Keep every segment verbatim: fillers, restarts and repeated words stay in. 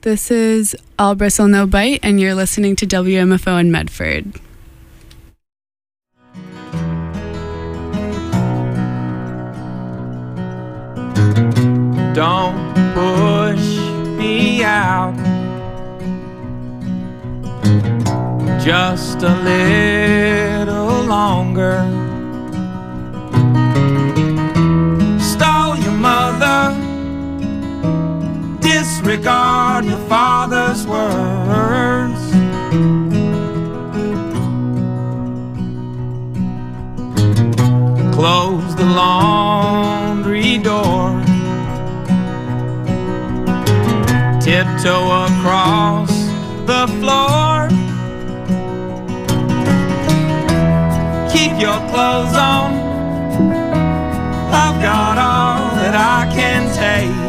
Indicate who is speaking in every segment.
Speaker 1: This is All Bristle No Bite, and you're listening to W M F O in Medford.
Speaker 2: Don't push me out, just a little longer. Stole your mother, disregard your father's words. Close the laundry door, tiptoe across the floor. Keep your clothes on, I've got all that I can take.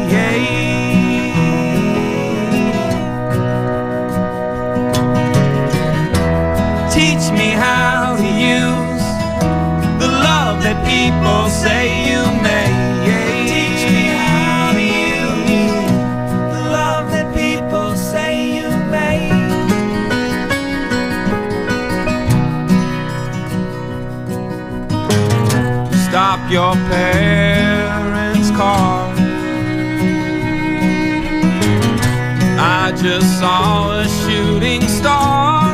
Speaker 2: Teach me how to use the love that people say you may. Teach me how to use the love that people say you may. Stop your parents' car, I just saw a shooting star.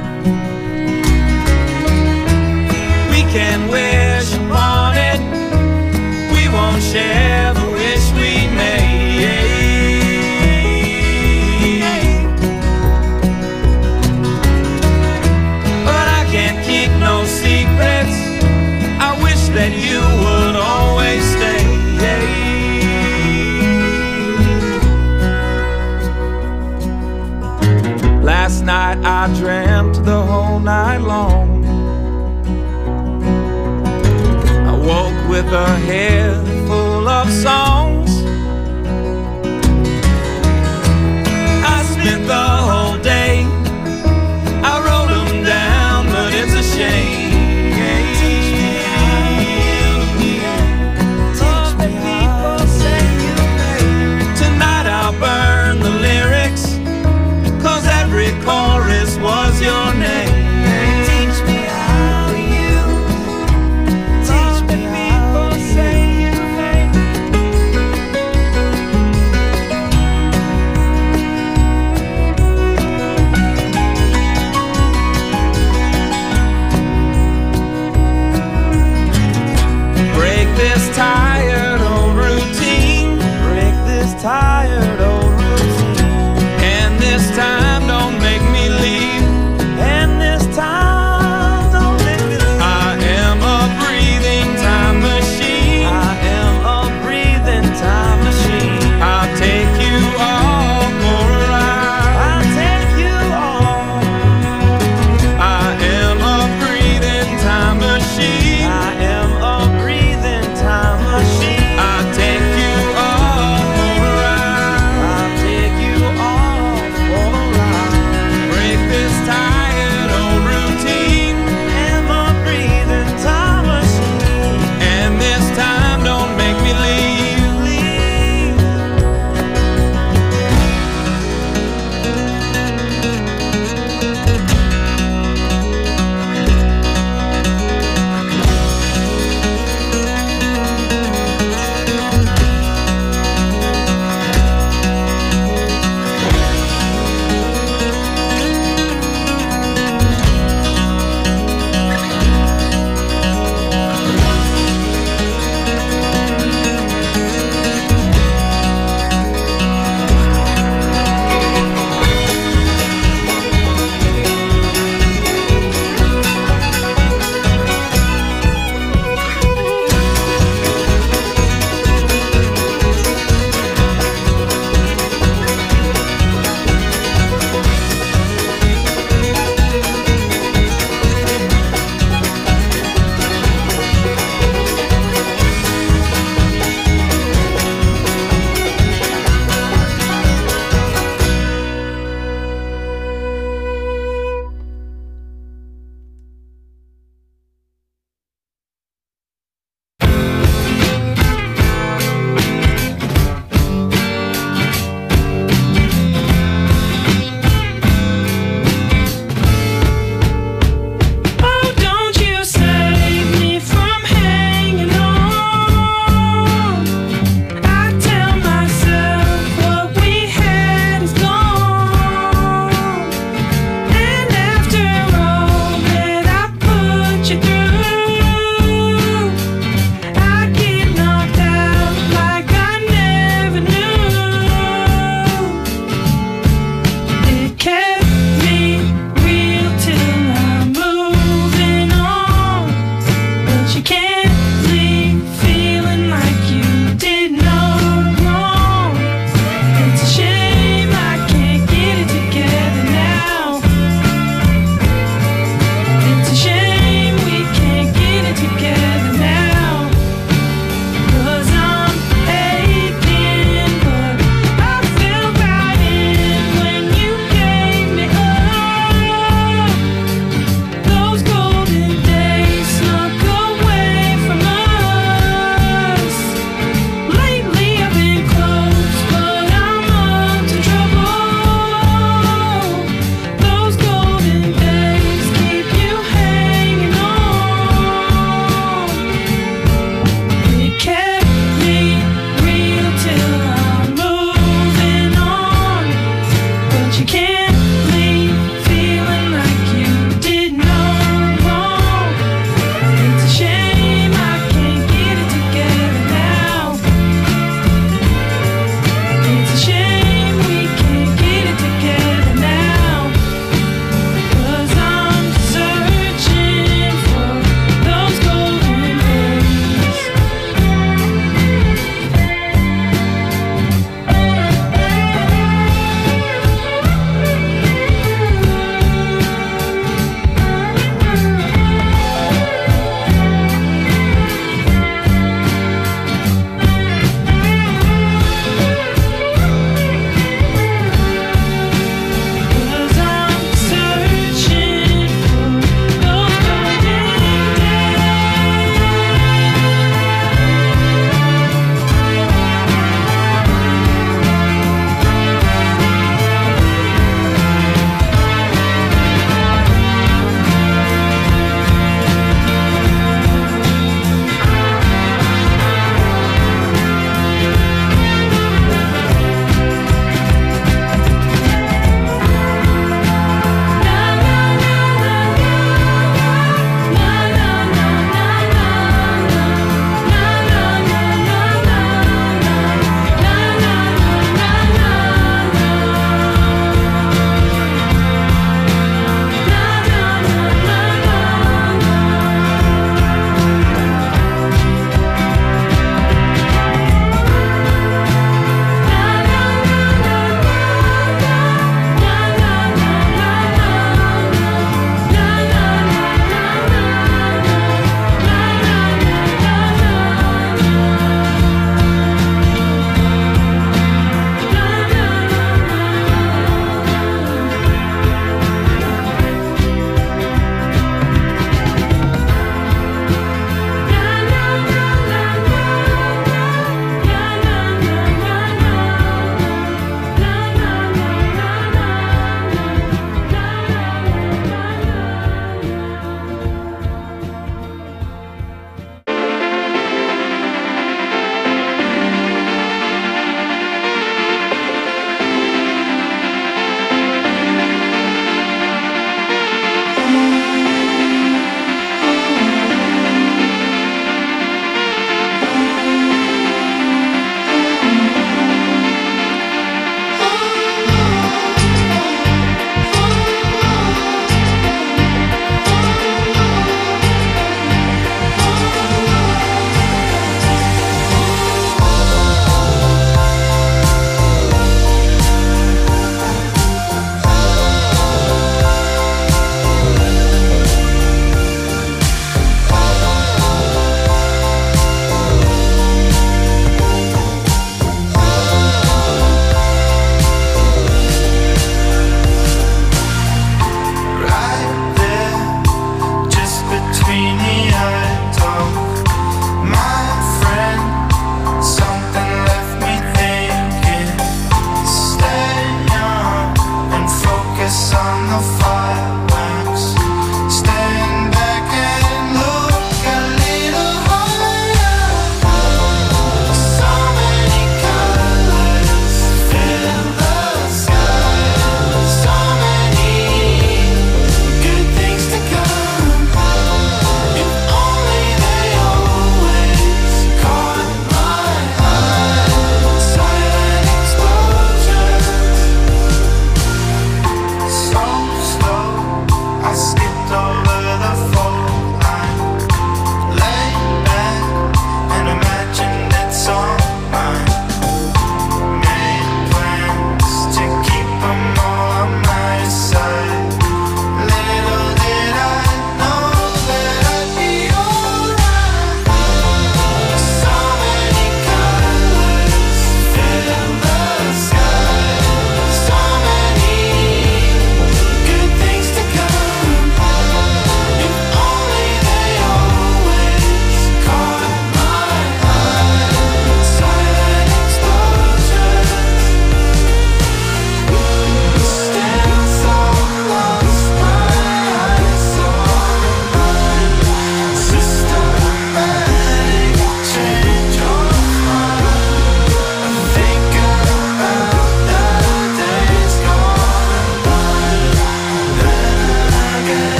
Speaker 2: We can wish upon it, we won't share the wish we made. But I can't keep no secrets, I wish that you would always stay. Last night I dreamt the whole night long, I woke with a head full of songs. I spent the whole day, I wrote them down, but it's a shame. Burn the lyrics, cause every chorus was your name. Teach me how you, teach me people say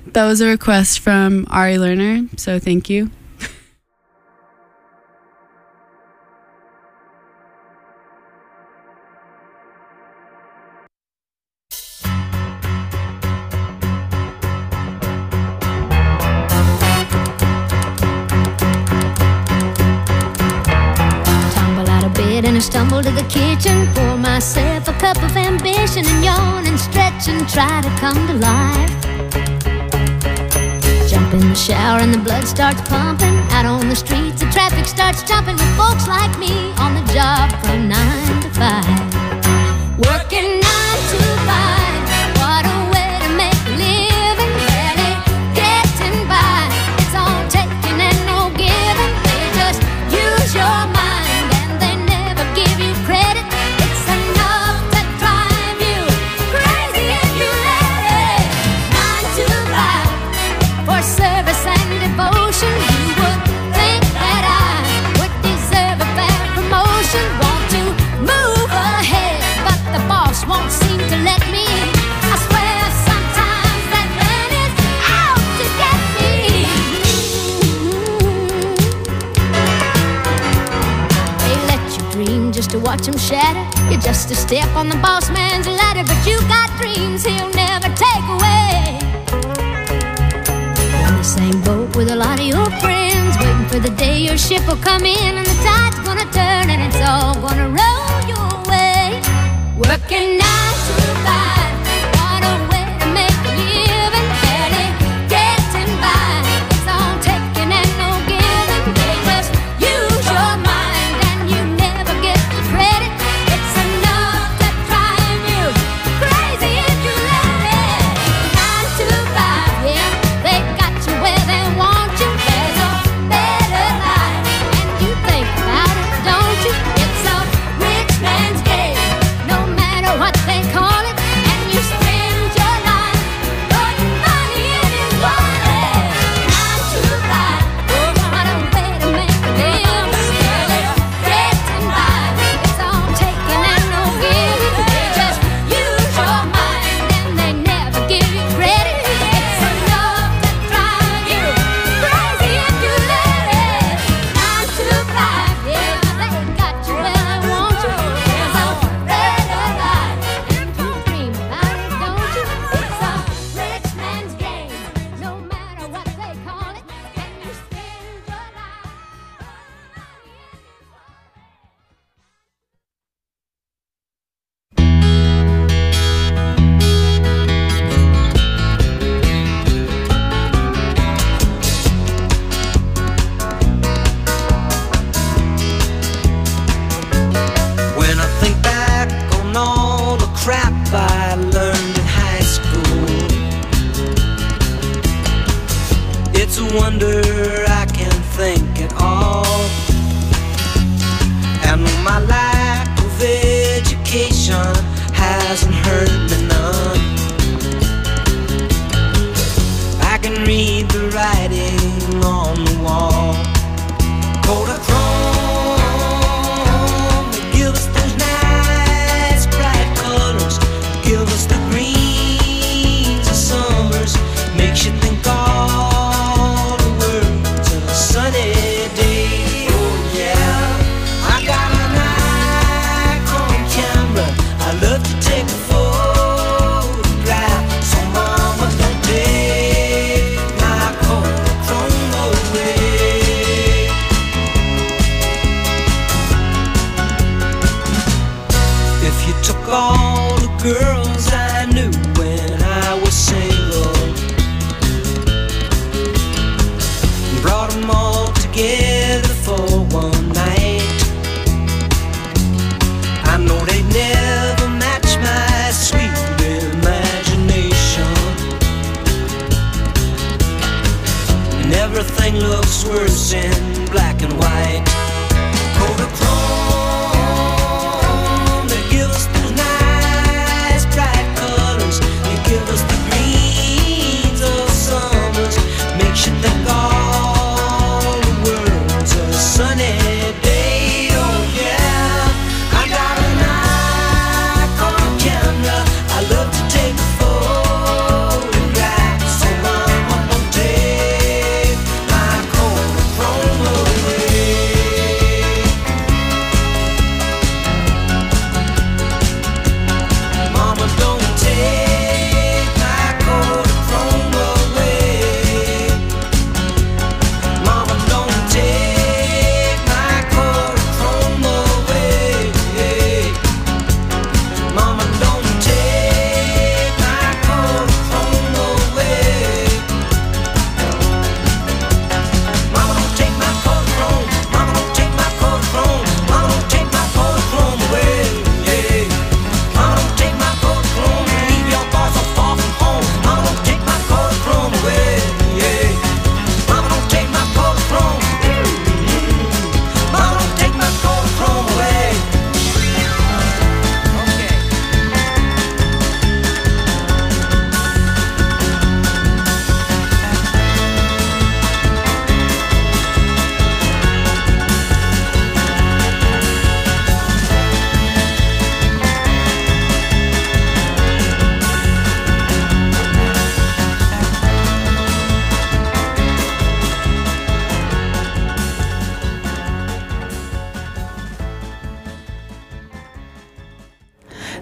Speaker 1: That was a request from Ari Lerner, so thank you.
Speaker 3: And I stumble to the kitchen, pour myself a cup of ambition, and yawn and stretch and try to come to life. Jump in the shower and the blood starts pumping. Out on the streets the traffic starts jumping, with folks like me on the job from nine to five. Working nine to five, what a way to make a living. Barely getting by, it's all taking and no giving. They just use your mind, give you credit. It's enough to drive you crazy if you let it. Nine to five for service and devotion. You would think that I would deserve a fair promotion. Want to move ahead, but the boss won't seem to let me. I swear sometimes that man is out to get me. They let you dream just to watch him shatter. You're just a step on the boss man's ladder, but you got dreams he'll never take away. You're in the same boat with a lot of your friends, waiting for the day your ship will come in, and the tide's gonna turn and it's all gonna roll your way. Working nine to five, what a way to make a living. Barely getting by, it's all taking and no giving. They just use your mind and you never get the credit. It's enough to drive you crazy if you let it. Nine to five, yeah, they got you where they want you. There's a better life, and you think about it, don't you? It's a rich man's game, no matter what they call it. And you spend your life putting money in his wallet. Nine to five, what a way to make a living. Barely getting by, it's all taking and no giving. They just use your mind and they never give you credit. It's enough to drive you crazy if you let it. Nine to five, yeah, they got you where they want you. There's a better life, and you dream about it, don't you? It's a rich man's game, no matter what they call it. And you spend your life putting money in his
Speaker 2: When I think back on all the crap I learned in high school, it's a wonder I can think at all. And my lack of education hasn't hurt me none. I can read the writing on the wall. Kodachrome, they give us those nice bright colors, give us the greens of summers, makes you think all the world's a sunny day. Oh yeah, I got an Nikon camera, I love to take a photograph. So mama, don't take my Kodachrome away. If you took all the girls I knew when I was single and brought them all together for one night, I know they'd never match my sweet imagination. And everything looks worse in black and white. Kodachrome, they give us those nice bright colors, they give us the greens of summers, makes you think all the world's a sunny day. Oh yeah, I got a Nikon camera, I love to take a photograph. So mama,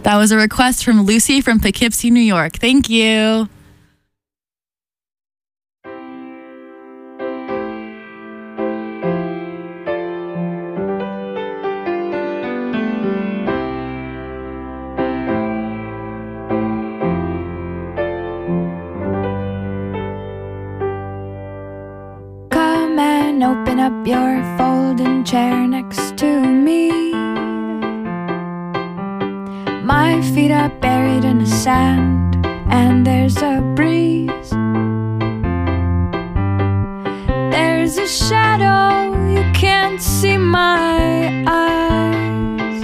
Speaker 4: That was a request from Lucy from Poughkeepsie, New York. Thank you.
Speaker 5: Come and open up your folding chair next to me. My feet are buried in the sand, and there's a breeze. There's a shadow, you can't see my eyes.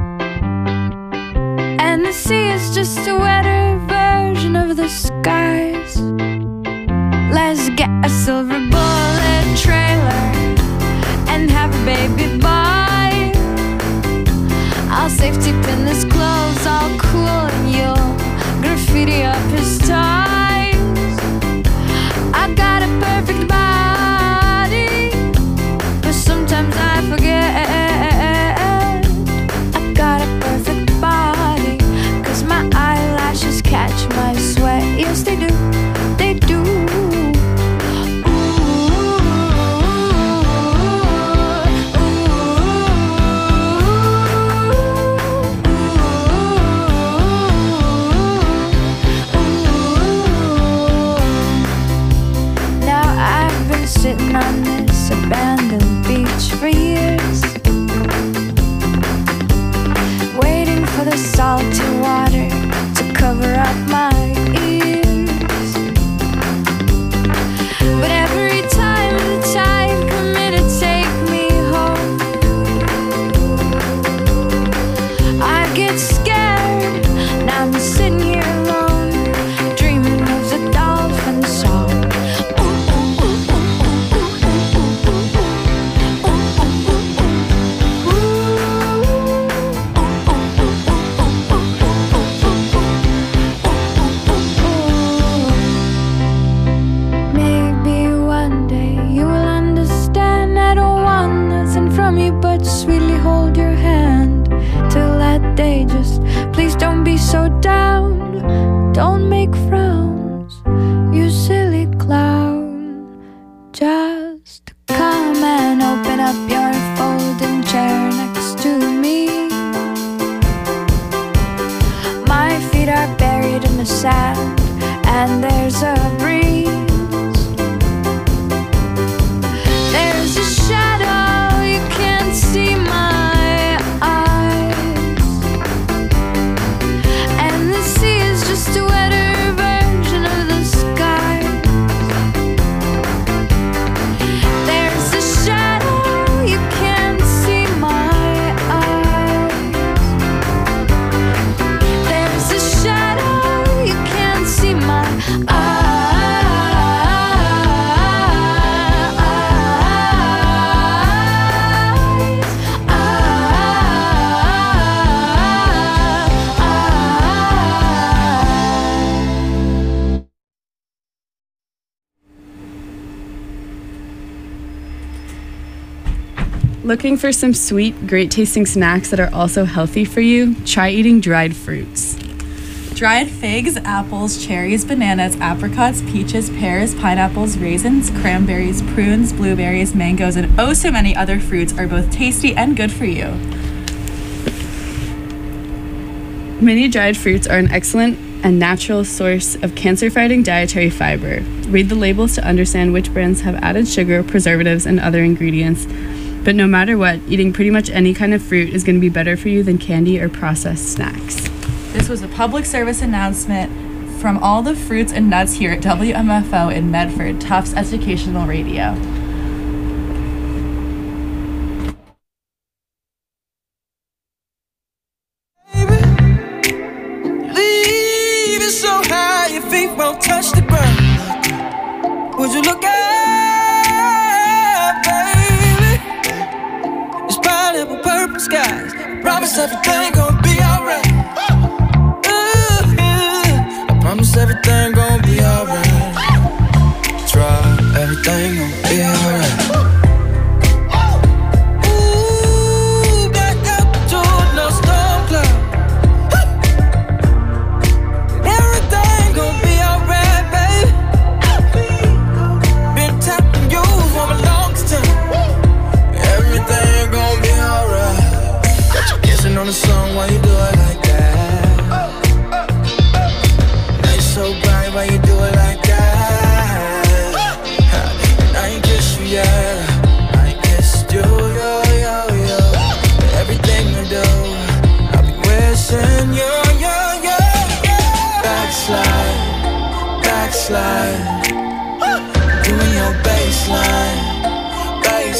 Speaker 5: And the sea is just a wetter version of the skies. Let's get a silver bullet trailer and have a baby boy. I'll safety pin his clothes all cool, and you'll graffiti up his ties. I got a perfect body, but sometimes I forget I got a perfect body, 'cause my eyelashes catch my sweat. Yes, they do, they do. Sitting on this abandoned beach for years, waiting for the salty water to cover up my ears. But every time the tide come in to take me home, I get scared. Now I'm sitting here alone, dreaming of the dolphin song. But sweetly hold your hand till that day. Just please don't be so down. Don't make frowns, you silly clown. Just come and open up your folding chair next to me. My feet are buried in the sand, and there's a breeze. There's a shadow, see my eyes, and the sea is just a wetter version of the sky. There's a shadow, you can't see my eyes. There's a shadow, you can't see my eyes.
Speaker 1: Looking for some sweet, great-tasting snacks that are also healthy for you? Try eating dried fruits.
Speaker 4: Dried figs, apples, cherries, bananas, apricots, peaches, pears, pineapples, raisins, cranberries, prunes, blueberries, mangoes, and oh so many other fruits are both tasty and good for you.
Speaker 1: Many dried fruits are an excellent and natural source of cancer-fighting dietary fiber. Read the labels to understand which brands have added sugar, preservatives, and other ingredients. But no matter what, eating pretty much any kind of fruit is going to be better for you than candy or processed snacks.
Speaker 4: This was a public service announcement from all the fruits and nuts here at W M F O in Medford, Tufts Educational Radio.
Speaker 2: Baby, leave it so high your feet won't touch the ground. Would you look up, baby? It's pineapple purple skies. Promise everything gonna be alright. Promise everything gon' be alright. Try everything gon' be alright. Ooh, back up to no storm cloud.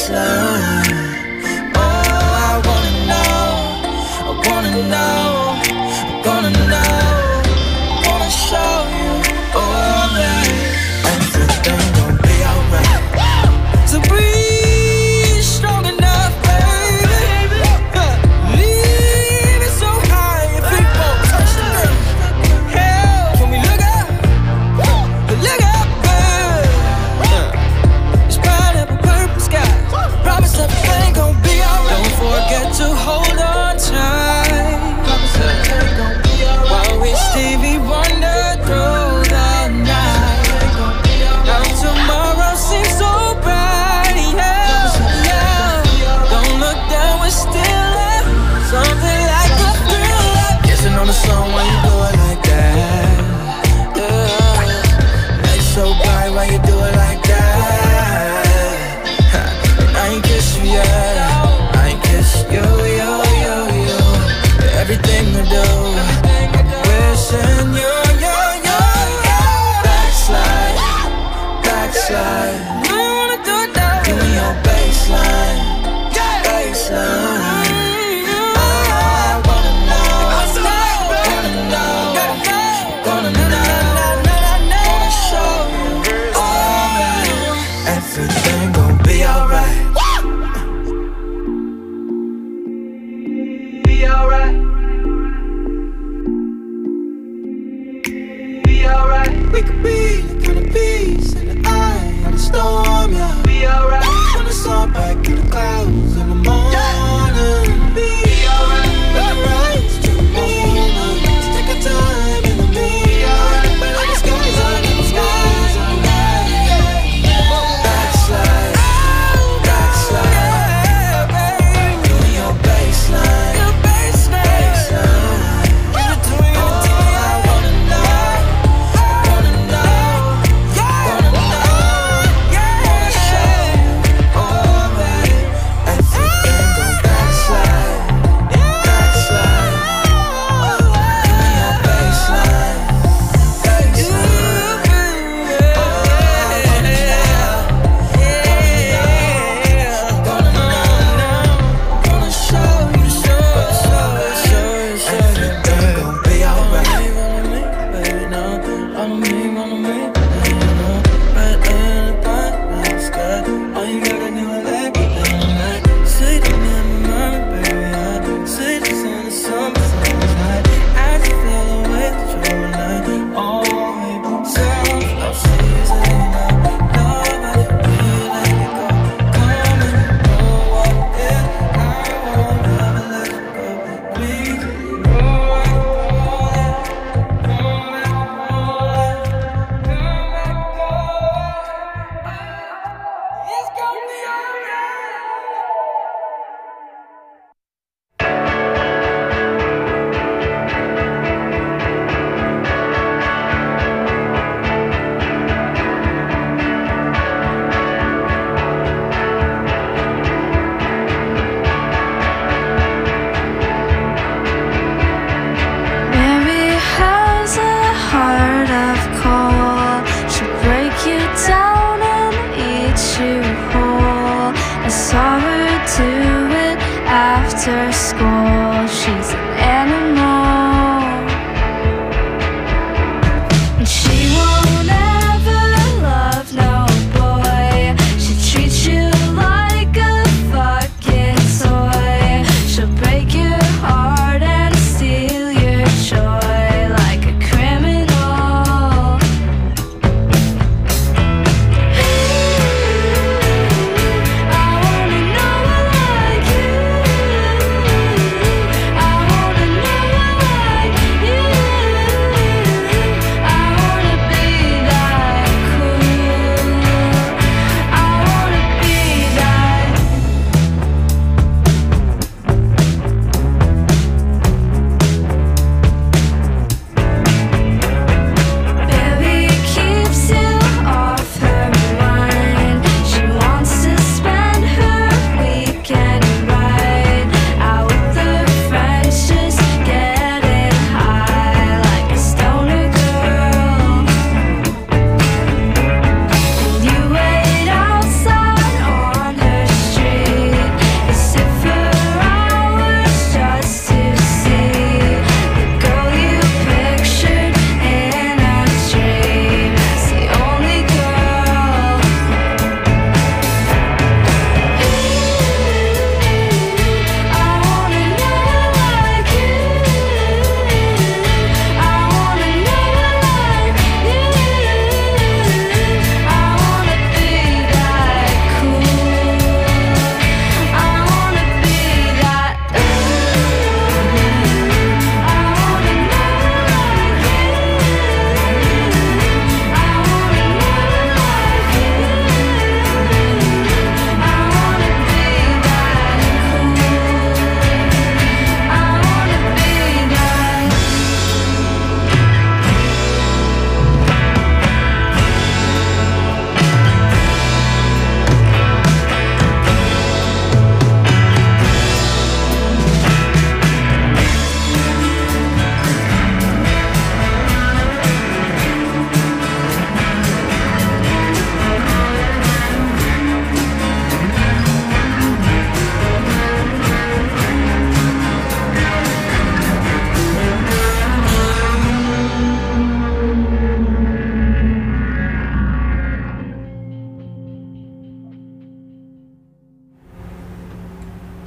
Speaker 2: baseline. Oh, I wanna know, I wanna know, I wanna know, I wanna show you, alright. Everything gon' be alright. So breathe strong enough, baby. Leave it so high, your feet won't touch the ground. Hell, can we look up? Look up, girl. It's bright up a purple sky. Promise everything gon' be alright. Don't forget to hold on tight. Promise everything gon' be alright. While we Stevie Wonder through the night. Now tomorrow seems so bright, yeah, yeah. Don't look down, we're still up. Something like a thriller. Kissing on the song when you do it like that, yeah. Night so bright when you do it like that. And I ain't kiss you yet, I ain't kiss you, you, you, you. Everything I do, wishing you, you, you, you. Backslide, backslide. You wanna do it now? Give me your baseline, baseline. Oh, I wanna know, wanna know, wanna know, wanna show you, alright.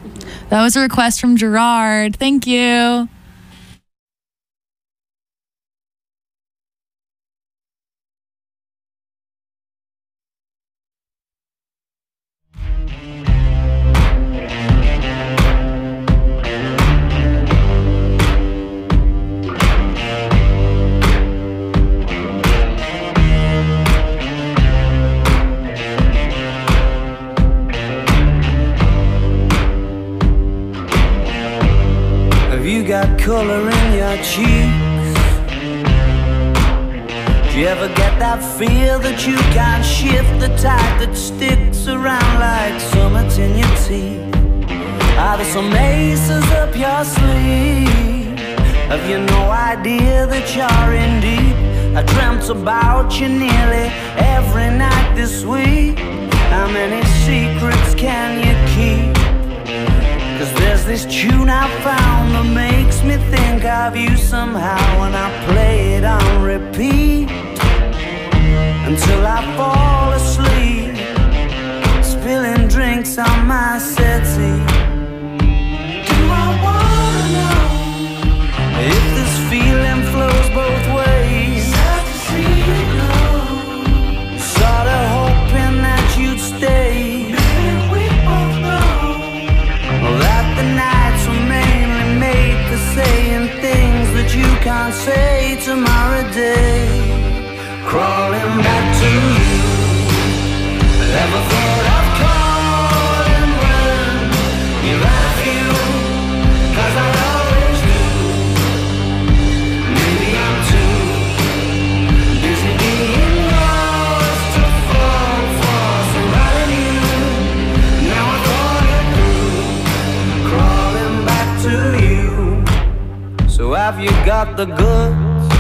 Speaker 4: That was a request from Gerard. Thank you.
Speaker 2: Got color in your cheeks. Do you ever get that feel that you can't shift, the type that sticks around like summits in your teeth? Are there some aces up your sleeve? Have you no idea that you're in deep? I dreamt about you nearly every night this week. How many secrets can you keep? Cause there's this tune I found that makes me think of you somehow, and I play it on repeat until I fall asleep, spilling drinks on my settee. Do I wanna know if this feeling flows both ways? Sad to see you go. Sorta hoping that you'd stay. That the nights were mainly made for saying things that you can't say tomorrow day. Crawling back to you. Never thought of calling when you're out of you, cause I always do. Maybe I'm too busy being lost to fall for somebody new. Now I thought it through, crawling back to you. So have you got the goods?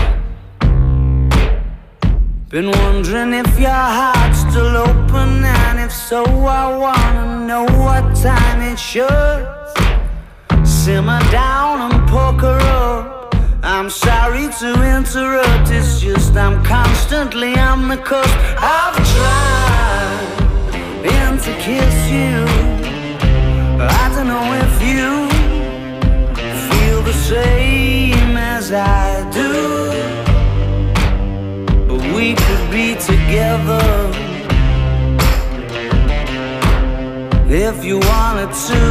Speaker 2: Been wondering if your heart's still open, and if so, I wanna know what time it should. Simmer down and poker up. I'm sorry to interrupt, it's just I'm constantly on the cusp. I've tried been to kiss you. I don't know if you feel the same as I do, but we could be together if you wanted to.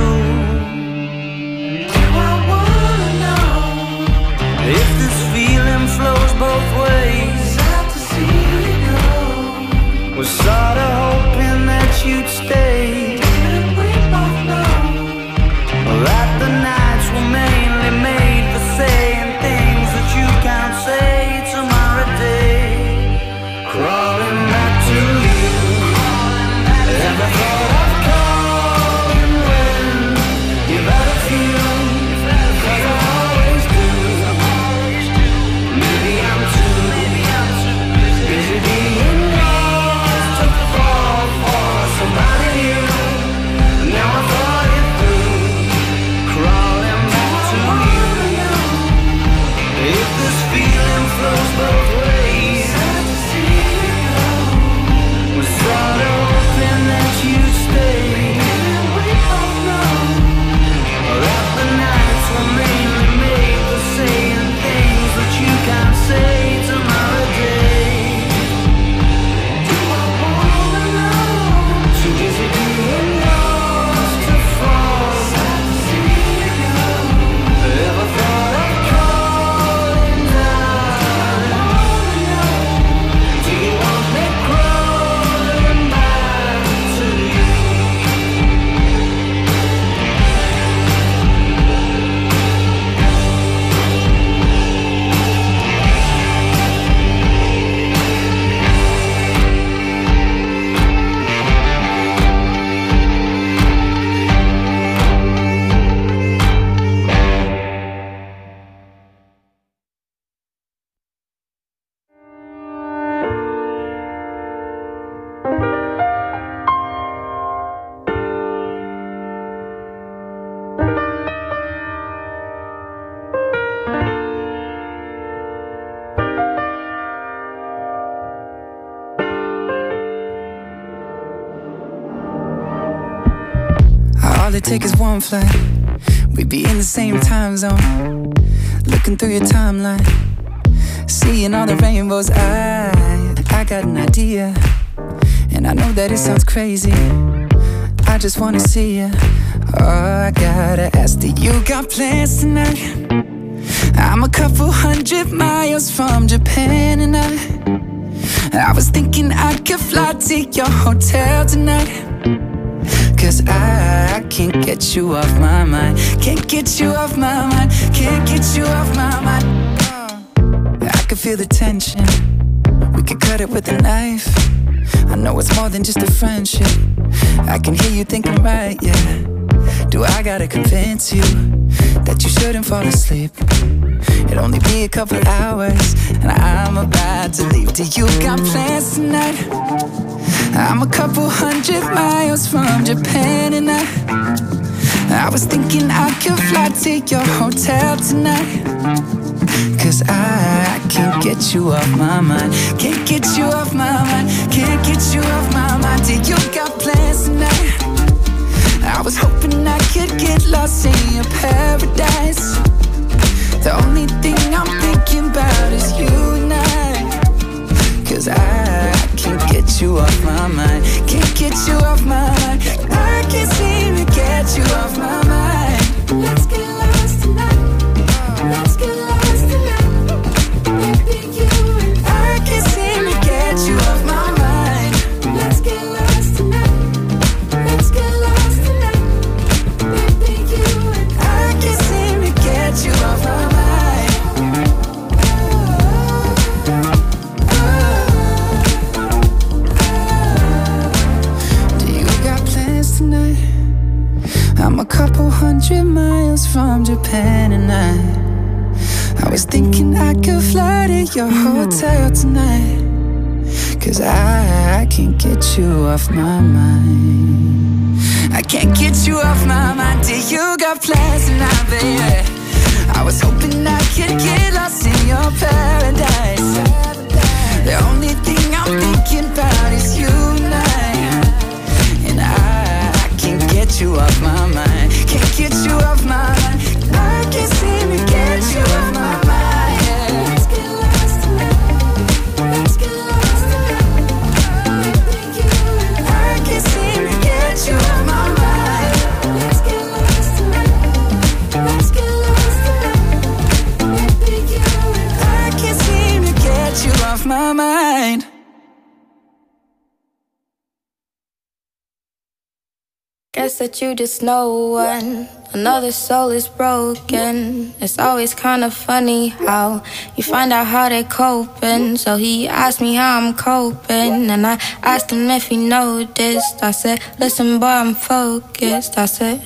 Speaker 2: Do I wanna know if this feeling flows both ways? Sad to see you go. Was sorta hoping that you'd stay. Didn't we both know that the nights were mainly made for saying things that you can't say tomorrow day? Crawling back to you. Never thought of calling when you've had a few, cause I always do. Maybe I'm too busy being lost to fall for somebody new.
Speaker 6: All it takes is one flight, we'd be in the same time zone. Looking through your timeline, seeing all the rainbows. I, I got an idea, and I know that it sounds crazy. I just wanna see you. Oh, I gotta ask, do you got plans tonight? I'm a couple hundred miles from Japan, and I I was thinking I could fly to your hotel tonight. Cause I, I can't get you off my mind. Can't get you off my mind. Can't get you off my mind. I could feel the tension, we could cut it with a knife. I know it's more than just a friendship. I can hear you thinking right, yeah. Do I gotta convince you that you shouldn't fall asleep? It'll only be a couple hours, and I'm about to leave. Do you got plans tonight? I'm a couple hundred miles from Japan, and I I was thinking I could fly to your hotel tonight. Cause I, I can't get you off my mind. Can't get you off my mind. Can't get you off my mind. Do you got plans tonight? I was hoping I could get lost in your paradise. The only thing I'm thinking about is you and I. Cause I, I can't get you off my mind. Can't get you off my mind. I can't seem to get you off my mind. Let's get lost tonight. Let's get lost tonight. Baby, you and I can't seem to get you off my mind. Let's get lost tonight. Let's get lost tonight. Baby, you and I can't seem to get you off my mind. I'm a couple hundred miles from Japan, and I I was thinking I could fly to your hotel tonight. Cause I, I can't get you off my mind. I can't get you off my mind. Do you got plans tonight, baby? I was hoping I could get lost in your paradise. The only thing I'm thinking about is you and I. And I, I can't get you off my mind. Can't get you off my mind. I can't seem to get you off my mind. Let's get lost tonight. Let's get lost tonight. I can't seem to get you off my mind. Let's get lost tonight. Let's get lost tonight. I can't seem to get you off my mind.
Speaker 5: Guess that you just know one. Another soul is broken. It's always kind of funny how you find out how they're coping. So he asked me how I'm coping, and I asked him if he noticed. I said, listen boy, I'm focused. I said,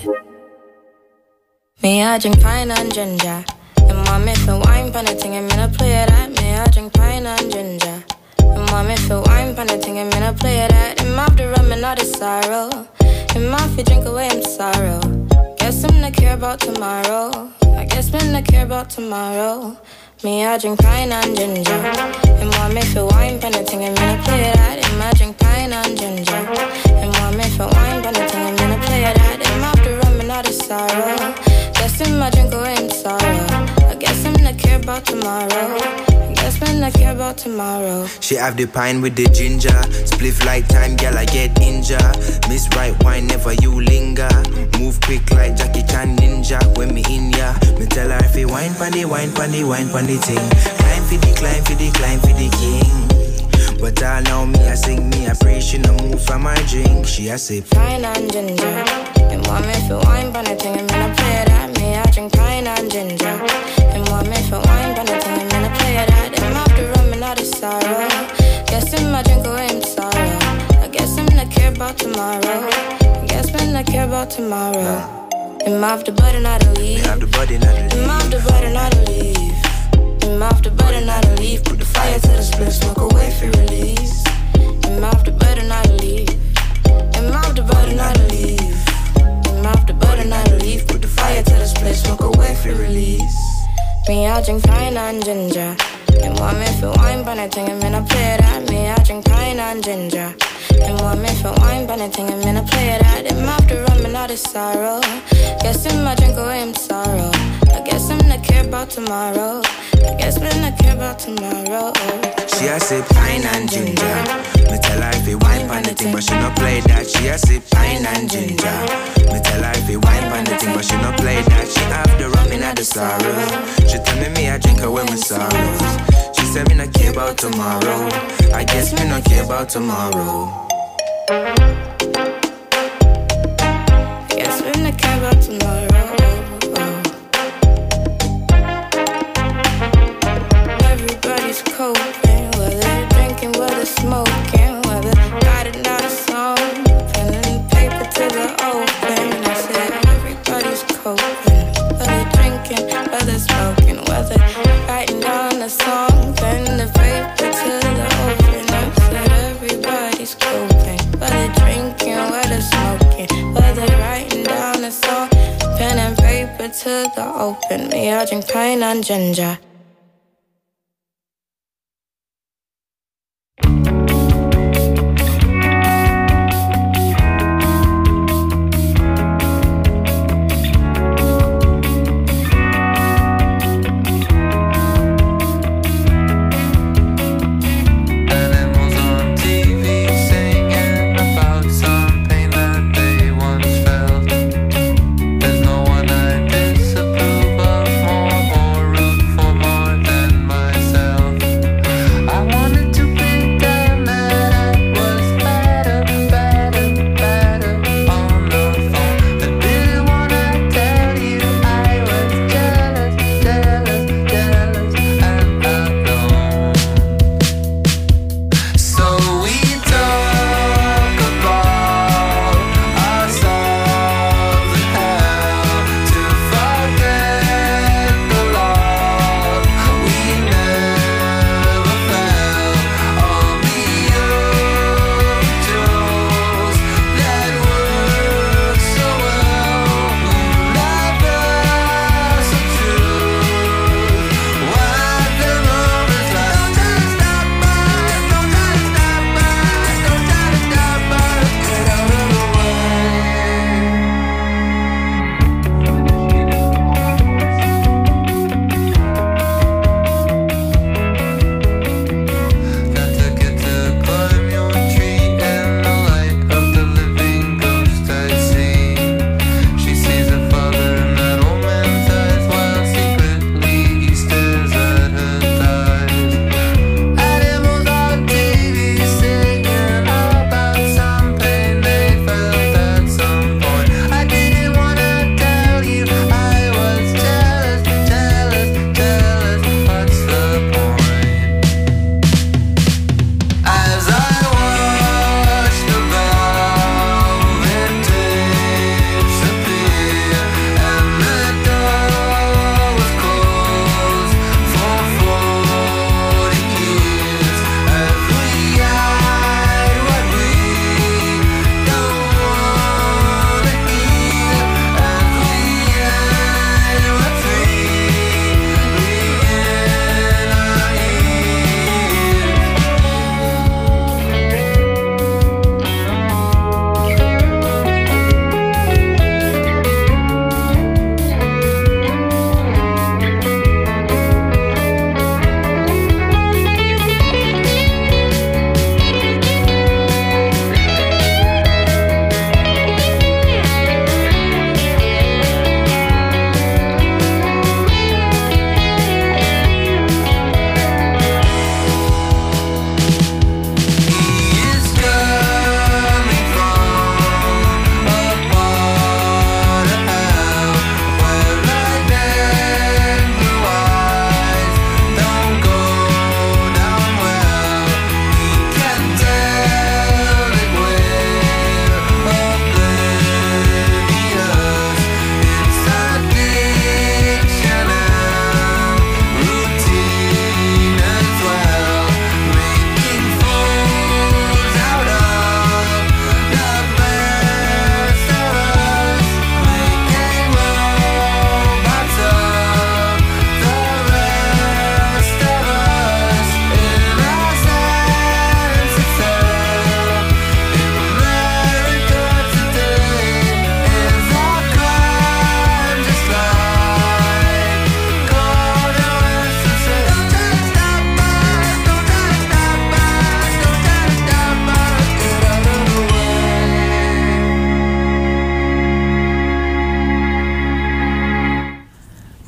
Speaker 5: me I drink pine and ginger, and mommy feel wine pan a thing, I'm gonna play that. Me I drink pine and ginger, and mommy feel wine pan a thing, I'm gonna play that. And mouth the rum and not the sorrow. And mouth you drink away I'm sorrow. Guess I'm not care about tomorrow. I guess I'm not care about tomorrow. Me I drink pine and ginger, and mommy feel wine pan a thing, I'm gonna play that. And I drink pine and ginger, and mommy feel wine pan a thing, I'm gonna play that. And mouth the rum and not the sorrow. Guess I'm not drink away I'm sorrow. I guess I'm not care about tomorrow. Guess when I care about tomorrow.
Speaker 7: She have the pine with the ginger. Spliff like time, girl, I get injured. Miss right wine, never you linger. Move quick like Jackie Chan ninja. When me in ya, me tell her if you wine pandy, wine pandy, wine pandy thing. Climb for the, climb for the, climb for the king. But I know me, I sing me, I pray she no move from my drink. She a sip
Speaker 5: pine and ginger, and want me for wine pandy thing, I'm gonna play that. Me I drink pine and ginger, and want me for wine pandy thing, I'm gonna play that. Sorrow. Guess I'm not drink away I'm sorrow. I guess I'm not care about tomorrow. I guess I'm not care about tomorrow. And mouth the butter not to leave.
Speaker 7: Have the body not to leave.
Speaker 5: And mouth the butter not to leave. And mouth the butter not to leave. Put the fire to the split, smoke away for release. And mouth the butter not to leave. And mouth the butter not to leave. And mouth the butter not to leave. Put the fire to the split, smoke away for release. Me I drink pine and ginger, and want me feel wine pan a thing, I'm gonna play that. Me I drink pine and ginger,
Speaker 8: And want me for wine, but I think I'm gonna play it out. In mouth to rum and all the sorrow. Guess I'm my drink away, I'm sorrow. I guess I'm not care about tomorrow. I guess I'm not care about tomorrow.
Speaker 7: She a sip pine and ginger. Me tell her if it wine pan the thing, but she no play that. She a sip pine and ginger. Me tell her if it wine pan the thing, but she no play that. She have the rum in the sorrow. She tell me me I drink her with my sorrows. She said me not care about tomorrow. I guess me not care about tomorrow.
Speaker 8: I guess me not care about tomorrow. Everybody's coping, whether drinking, whether smoking, whether writing out a song, pen and paper to the open. I said everybody's coping, whether drinking, whether smoking, whether writing down a song, pen and paper to the open. I said everybody's coping, whether drinking, whether smoking, whether writing down a song, pen and paper to the open. Me, I drink pine and ginger.
Speaker 9: For my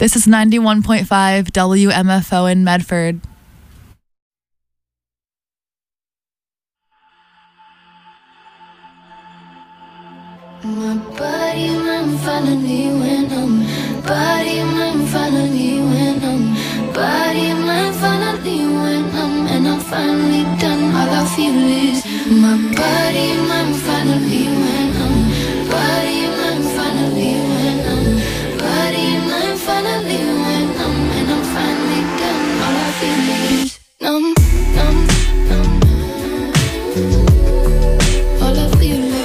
Speaker 4: This is ninety-one point five W M F O in Medford.
Speaker 3: My body, mind finally went home. Body, mind finally went home. Body, mind finally went home. And I'm finally done. All I feel is my body, mind finally went home. Body, mind finally went home. Body, mind finally went home. And I'm finally done. All I feel is numb, numb, numb. All I feel is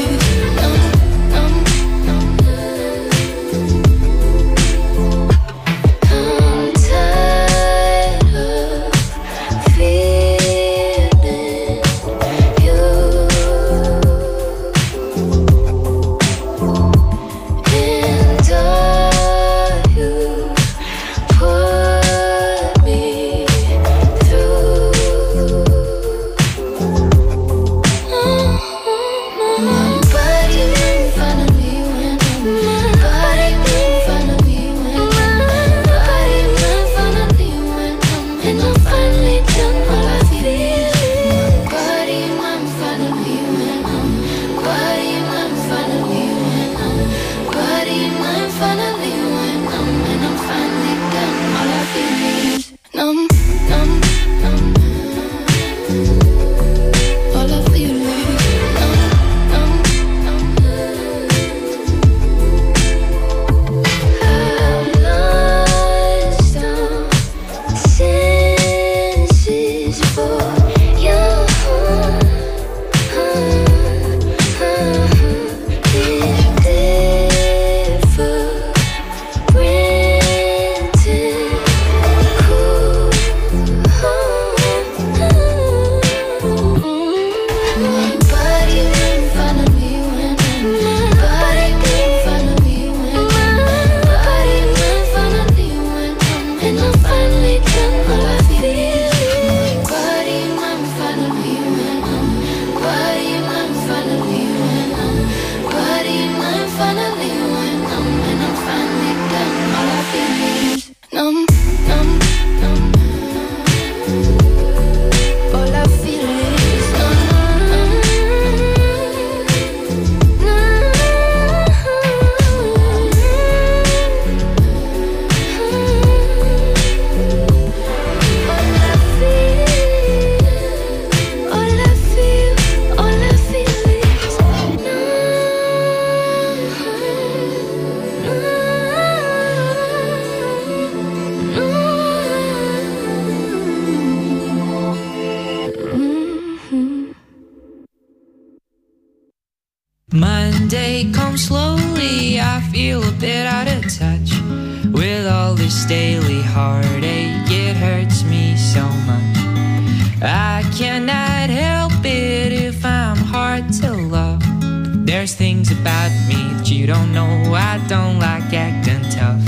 Speaker 9: Monday comes slowly, I feel a bit out of touch with all this daily heartache. It hurts me so much. I cannot help it if I'm hard to love. There's things about me that you don't know. I don't like acting tough.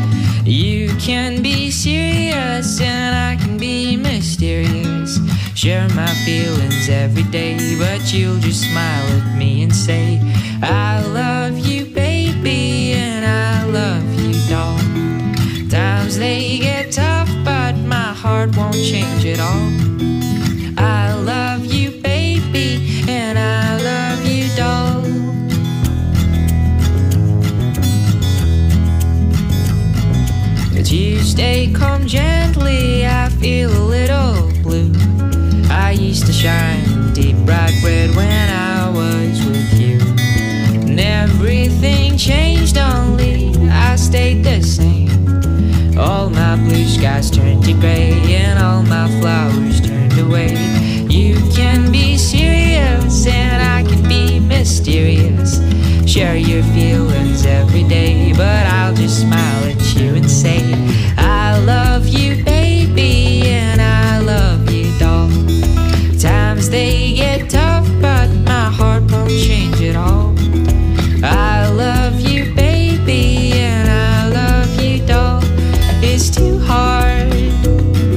Speaker 9: You can be serious and I can be mysterious. Share my feelings every day, but you'll just smile at me and say, I love you, baby, and I love you, doll. Times they get tough, but my heart won't change at all. I love you, baby, and I love you, doll. Tuesday come gently, I feel a little blue. I used to shine deep bright red when I was with you. And everything changed, only I stayed the same. All my blue skies turned to gray and all my flowers turned away. You can be serious and I can be mysterious. Share your feelings every day, but I'll just smile at you and say, I love you, baby, and I love you, doll. Times they get tough, but my heart won't change at all. I love you, baby, and I love you, doll. It's too hard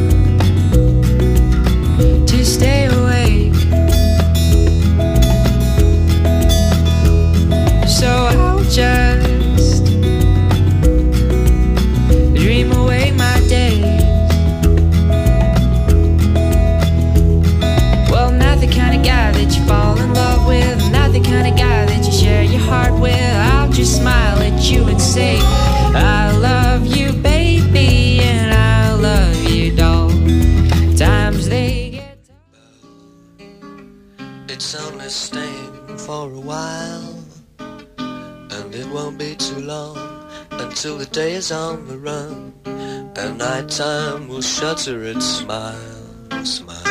Speaker 10: for a while, and it won't be too long until the day is on the run, and nighttime will shutter its smile, smile.